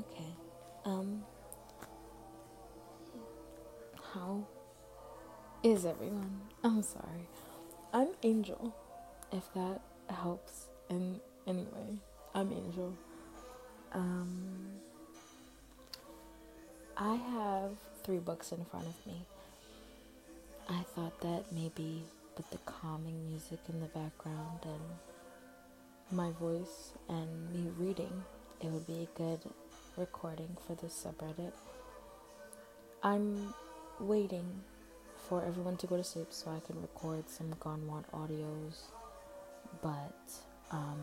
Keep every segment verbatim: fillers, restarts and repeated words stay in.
Okay. Um, how is everyone? I'm sorry. I'm Angel, if that helps in any way. I'm Angel. Um, I have three books in front of me. I thought that maybe with the calming music in the background and my voice and me reading, it would be a good recording for this subreddit. I'm waiting for everyone to go to sleep so I can record some Gone Wild audios, but um,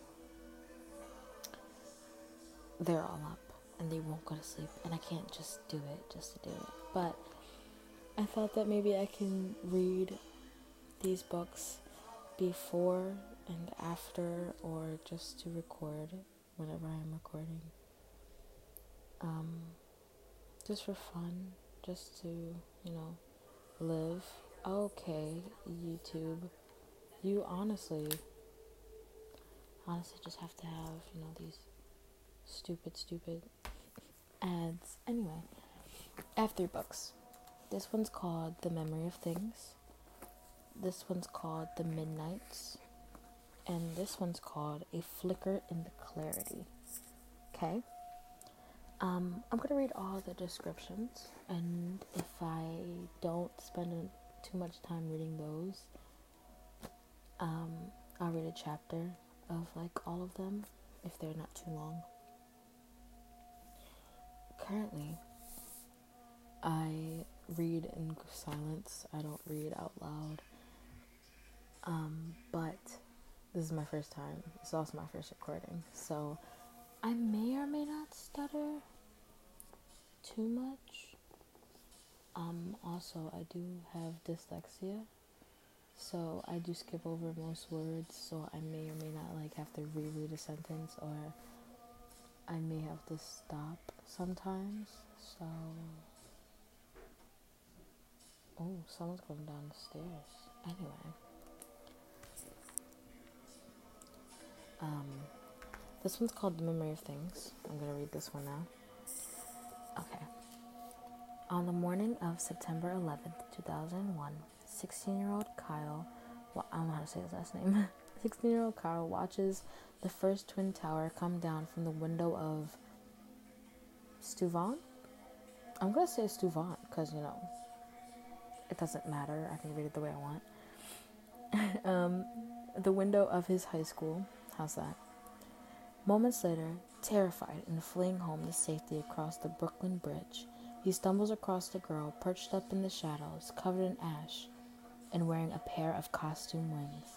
they're all up and they won't go to sleep, and I can't just do it just to do it. But I thought that maybe I can read these books before and after, or just to record whenever I'm recording. Um, just for fun, just to, you know, live. Okay, YouTube. You honestly, honestly just have to have, you know, these stupid, stupid ads. Anyway, I have three books. This one's called The Memory of Things. This one's called The Midnights. And this one's called A Flicker in the Clarity. Okay? Um, I'm going to read all the descriptions. And if I don't spend too much time reading those, um, I'll read a chapter of like all of them if they're not too long. Currently, I read in silence. I don't read out loud. Um, but this is my first time. It's also my first recording. So I may or may not stutter too much. Um, also, I do have dyslexia. So I do skip over most words. So I may or may not like have to reread a sentence, or I may have to stop sometimes. So... Oh, someone's going down the stairs. Anyway. Um, this one's called The Memory of Things. I'm going to read this one now. Okay. On the morning of September eleventh, two thousand one, sixteen-year-old Kyle, well, I don't know how to say his last name. sixteen-year-old Kyle watches the first twin tower come down from the window of Steuven? I'm going to say Steuven because, you know, it doesn't matter. I can read it the way I want. um, the window of his high school. How's that? Moments later, terrified and fleeing home to safety across the Brooklyn Bridge, he stumbles across the girl perched up in the shadows, covered in ash, and wearing a pair of costume wings.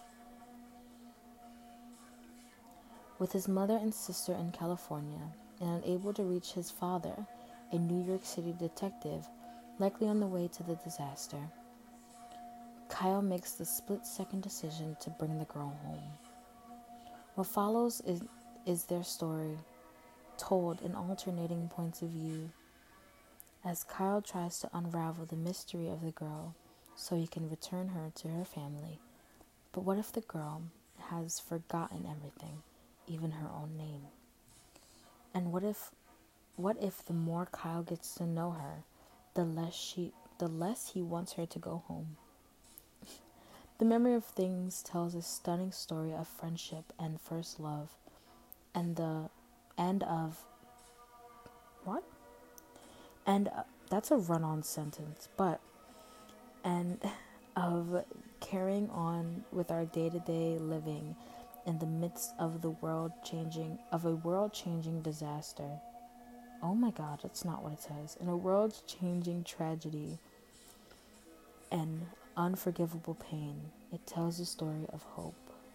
With his mother and sister in California, and unable to reach his father, a New York City detective, likely on the way to the disaster, Kyle makes the split-second decision to bring the girl home. What follows is, is their story, told in alternating points of view, as Kyle tries to unravel the mystery of the girl so he can return her to her family. But what if the girl has forgotten everything, even her own name? And what if what if the more Kyle gets to know her, the less she the less he wants her to go home? The Memory of Things tells a stunning story of friendship and first love, and the and of what? And uh, that's a run-on sentence, but and of carrying on with our day-to-day living in the midst of the world changing of a world-changing disaster. Oh my God, that's not what it says. In a world-changing tragedy and unforgivable pain, it tells a story of hope.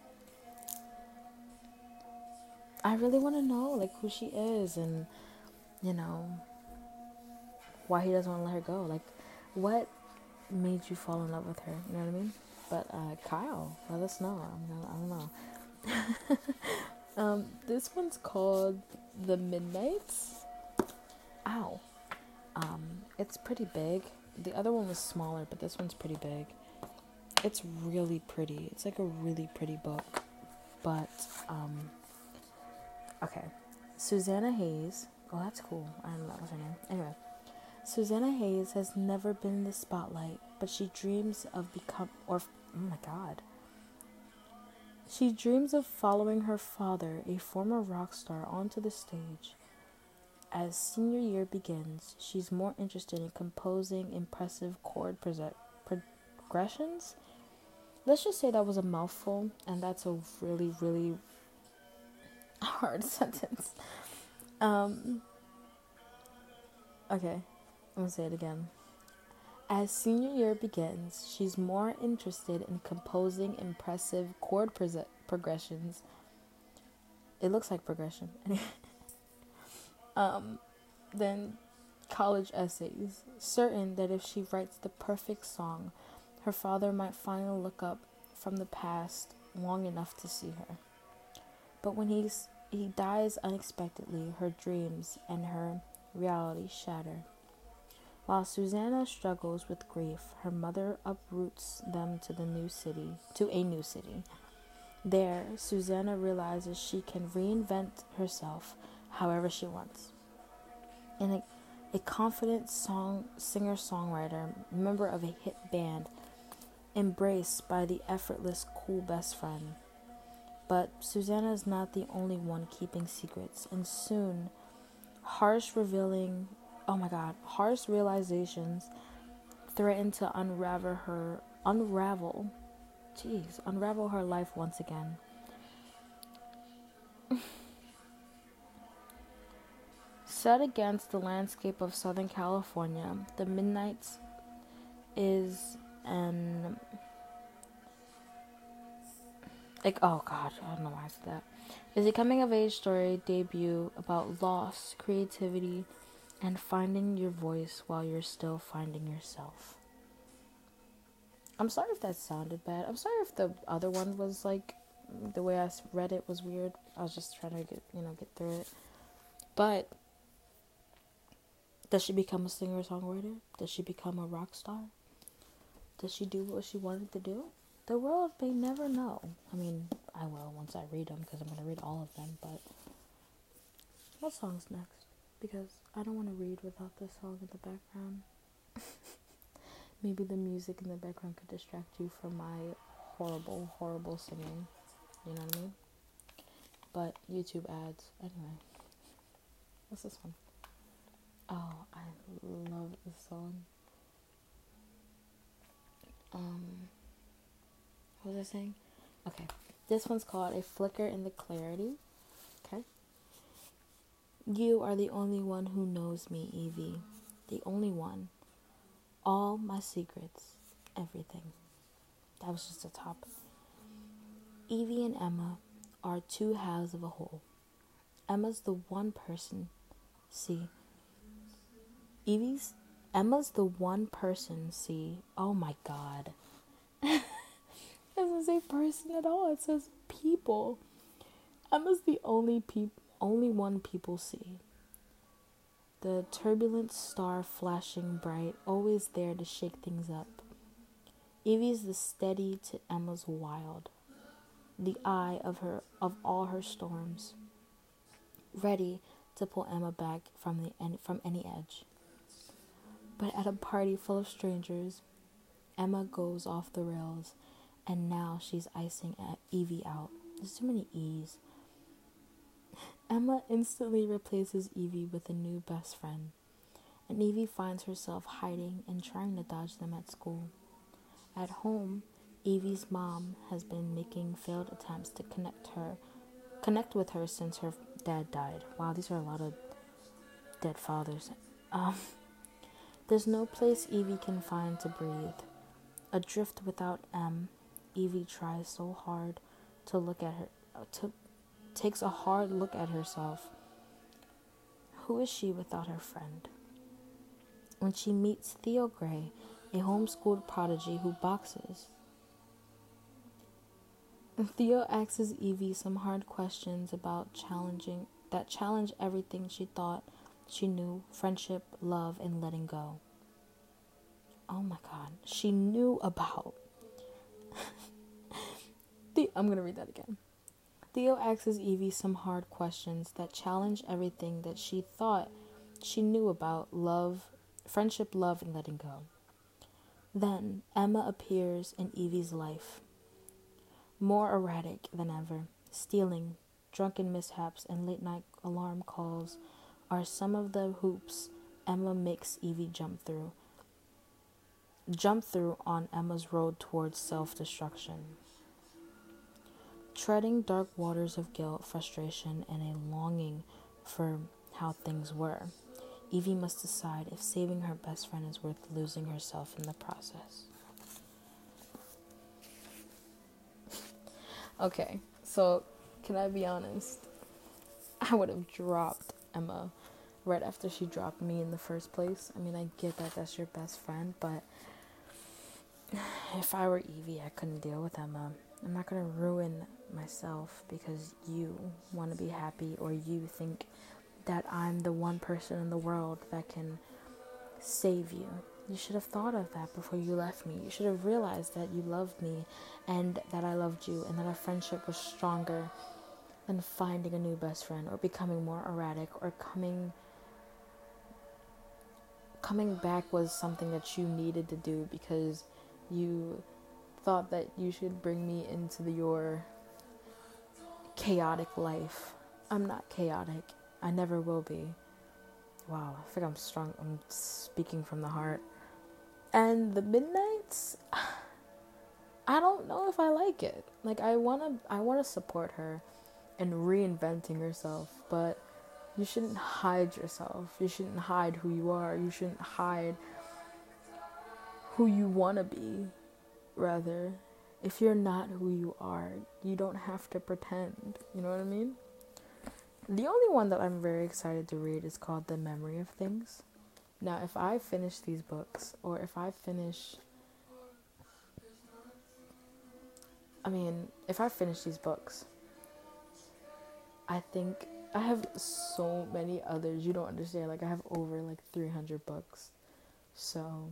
I really want to know, like, who she is, and, you know, why he doesn't want to let her go. Like, what made you fall in love with her? You know what I mean? But uh, Kyle, let us know. I, mean, I don't know. um, this one's called The Midnights. Ow. Um, it's pretty big. The other one was smaller, but this one's pretty big. It's really pretty. It's like a really pretty book. But, um, okay. Susanna Hayes Oh, that's cool. I don't know what was her name. Anyway, Susanna Hayes has never been in the spotlight, but she dreams of become or oh my god. She dreams of following her father, a former rock star, onto the stage. As senior year begins, she's more interested in composing impressive chord prese- progressions. Let's just say that was a mouthful, and that's a really, really hard sentence. Um, okay, I'm gonna say it again. As senior year begins, she's more interested in composing impressive chord pre- progressions. It looks like progression. um, than college essays, certain that if she writes the perfect song, her father might finally look up from the past long enough to see her. But when he's, he dies unexpectedly, her dreams and her reality shatter. While Susanna struggles with grief, her mother uproots them to the new city, to a new city. There, Susanna realizes she can reinvent herself however she wants. And a, a confident song singer-songwriter, member of a hit band, embraced by the effortless, cool best friend. But Susanna is not the only one keeping secrets, and soon, harsh revealing, oh my god, harsh realizations threaten to unravel her, unravel, jeez, unravel her life once again. Set against the landscape of Southern California, The Midnights is an like oh god, I don't know why I said that. Is a coming of age story debut about loss, creativity, and finding your voice while you're still finding yourself. I'm sorry if that sounded bad. I'm sorry if the other one was like the way I read it was weird. I was just trying to get you know get through it. But does she become a singer-songwriter? Does she become a rock star? Does she do what she wanted to do? The world may never know. I mean, I will once I read them because I'm going to read all of them. But what song's next? Because I don't want to read without this song in the background. Maybe the music in the background could distract you from my horrible, horrible singing. You know what I mean? But YouTube ads. Anyway. What's this one? Oh, I love this song. Um, what was I saying? Okay, this one's called A Flicker in the Clarity. Okay. You are the only one who knows me, Evie. The only one. All my secrets. Everything. That was just the top. Evie and Emma are two halves of a whole. Emma's the one person. See. Evie's Emma's the one person, see. Oh my god. It doesn't say person at all. It says people. Emma's the only peop- only one people see. The turbulent star flashing bright, always there to shake things up. Evie's the steady to Emma's wild. The eye of her of all her storms. Ready to pull Emma back from the from any edge. But at a party full of strangers, Emma goes off the rails, and now she's icing Evie out. There's too many E's. Emma instantly replaces Evie with a new best friend, and Evie finds herself hiding and trying to dodge them at school. At home, Evie's mom has been making failed attempts to connect her, connect with her since her dad died. Wow, these are a lot of dead fathers. Um... There's no place Evie can find to breathe. Adrift without M, Evie tries so hard to look at her, to takes a hard look at herself. Who is she without her friend? When she meets Theo Gray, a homeschooled prodigy who boxes, Theo asks Evie some hard questions about challenging that challenge everything she thought she knew: friendship, love, and letting go. Oh my god. She knew about. the, I'm going to read that again. Theo asks Evie some hard questions that challenge everything that she thought she knew about love, friendship, love, and letting go. Then Emma appears in Evie's life, more erratic than ever. Stealing, drunken mishaps, and late-night alarm calls are some of the hoops Emma makes Evie jump through. Jump through on Emma's road towards self-destruction. Treading dark waters of guilt, frustration, and a longing for how things were, Evie must decide if saving her best friend is worth losing herself in the process. Okay, so can I be honest? I would have dropped Emma right after she dropped me in the first place. I mean, I get that that's your best friend, but if I were Evie, I couldn't deal with Emma. I'm not going to ruin myself because you want to be happy or you think that I'm the one person in the world that can save you. You should have thought of that before you left me. You should have realized that you loved me and that I loved you and that our friendship was stronger than finding a new best friend or becoming more erratic or coming coming back was something that you needed to do because you thought that you should bring me into the, your chaotic life. I'm not chaotic. I never will be. Wow, I think I'm strong. I'm speaking from the heart. And the Midnights, I don't know if I like it. Like, I wanna, I wanna support her in reinventing herself, but you shouldn't hide yourself. You shouldn't hide who you are. You shouldn't hide who you wanna be. Rather, if you're not who you are, you don't have to pretend. You know what I mean? The only one that I'm very excited to read is called The Memory of Things. Now, if I finish these books, or if I finish, I mean, if I finish these books, I think I have so many others. You don't understand. Like, I have over like three hundred books. So,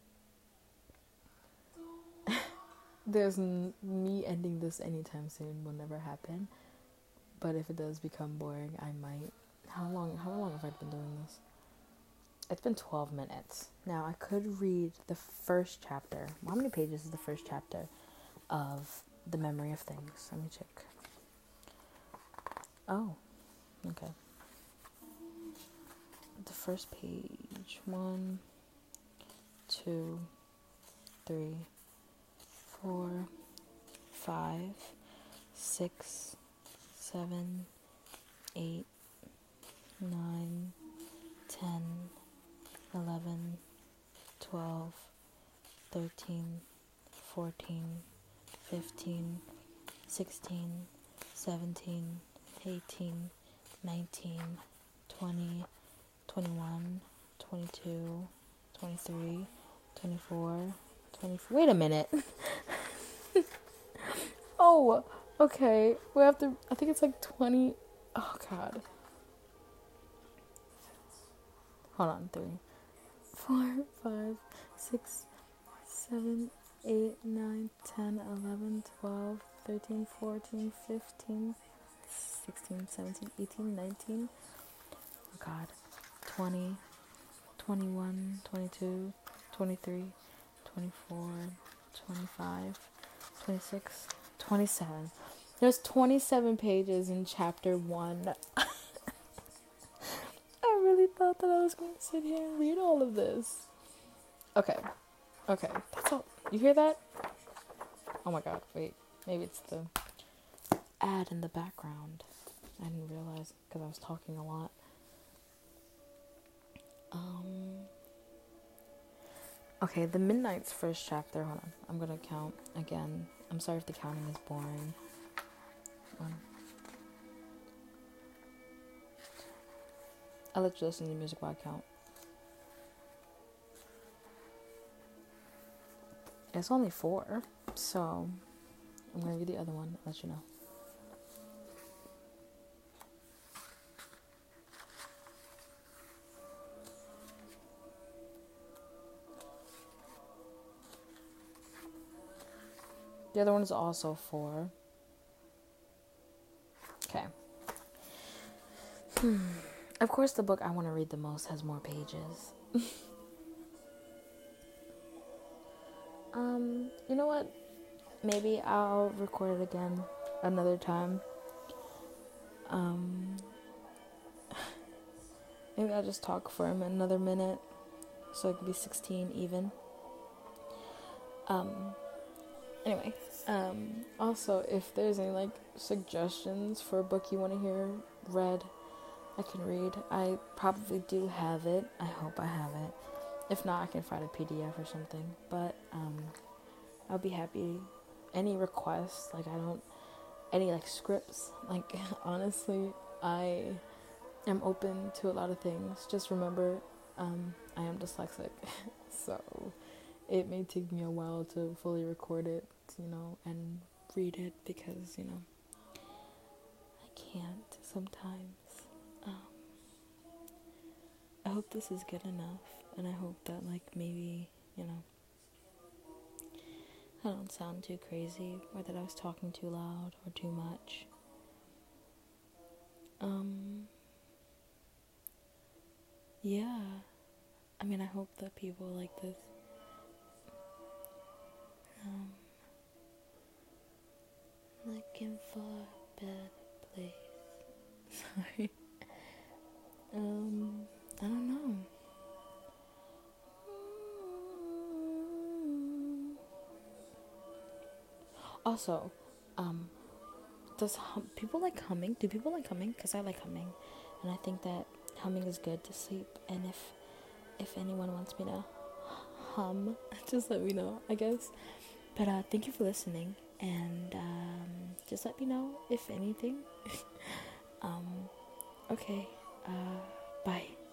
there's n- me ending this anytime soon will never happen. But if it does become boring, I might. How long, how long have I been doing this? It's been twelve minutes. Now, I could read the first chapter. How many pages is the first chapter of The Memory of Things? Let me check. Oh, okay. The first page. One, two, three, four, five, six, seven, eight, nine, ten, eleven, twelve, thirteen, fourteen, fifteen, sixteen, seventeen, eighteen, nineteen, twenty, twenty-one, twenty-two, twenty-three, twenty-four, twenty-four. Wait a minute. Oh, okay. We have to, I think it's like twenty. Oh, God. Hold on. Three, four, five, six, seven, eight, nine, ten, eleven, twelve, thirteen, fourteen, fifteen, sixteen, seventeen, eighteen, nineteen. Oh, God. twenty, twenty-one, twenty-two, twenty-three, twenty-four, twenty-five, twenty-six, twenty-seven. There's twenty-seven pages in chapter one. I really thought that I was going to sit here and read all of this. Okay. Okay. That's all. You hear that? Oh my God. Wait. Maybe it's the ad in the background. I didn't realize because I was talking a lot. Um. Okay, The Midnight's first chapter. Hold on. I'm going to count again. I'm sorry if the counting is boring. Um, I'll let you listen to the music while I count. It's only four, so I'm going to read the other one and let you know. The other one is also four. Okay. Hmm. Of course, the book I want to read the most has more pages. um, you know what? Maybe I'll record it again another time. Um, maybe I'll just talk for another minute, so it could be sixteen even. Um. Anyway, um, also, if there's any, like, suggestions for a book you want to hear read, I can read. I probably do have it. I hope I have it. If not, I can find a P D F or something. But, um, I'll be happy. Any requests, like, I don't, any, like, scripts, like, honestly, I am open to a lot of things. Just remember, um, I am dyslexic, so it may take me a while to fully record it, you know, and read it because, you know, I can't sometimes. Um, I hope this is good enough, and I hope that, like, maybe, you know, I don't sound too crazy, or that I was talking too loud or too much. Um, yeah. I mean, I hope that people like this. Um, looking for a better place. Sorry. Um, I don't know. Also, um, does hum- people like humming? Do people like humming? Because I like humming, and I think that humming is good to sleep. And if if anyone wants me to hum, just let me know, I guess. But uh, thank you for listening, and um, just let me know if anything. um, okay. Uh, bye.